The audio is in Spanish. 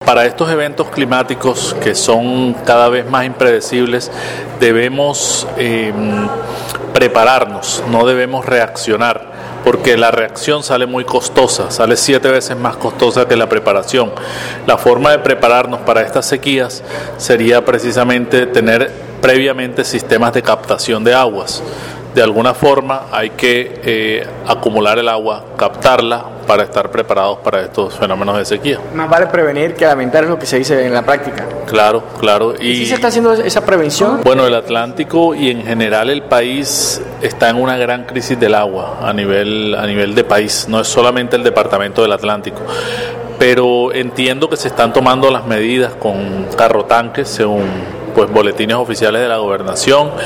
Para estos eventos climáticos que son cada vez más impredecibles, debemos prepararnos, no debemos reaccionar, porque la reacción sale muy costosa, sale 7 veces más costosa que la preparación. La forma de prepararnos para estas sequías sería precisamente tener previamente sistemas de captación de aguas. De alguna forma hay que acumular el agua, captarla para estar preparados para estos fenómenos de sequía. Más vale prevenir que lamentar, es lo que se dice en la práctica. Claro, claro. ¿Y si se está haciendo esa prevención? Bueno, el Atlántico y en general el país está en una gran crisis del agua a nivel de país, no es solamente el departamento del Atlántico. Pero entiendo que se están tomando las medidas con carrotanques según boletines oficiales de la gobernación.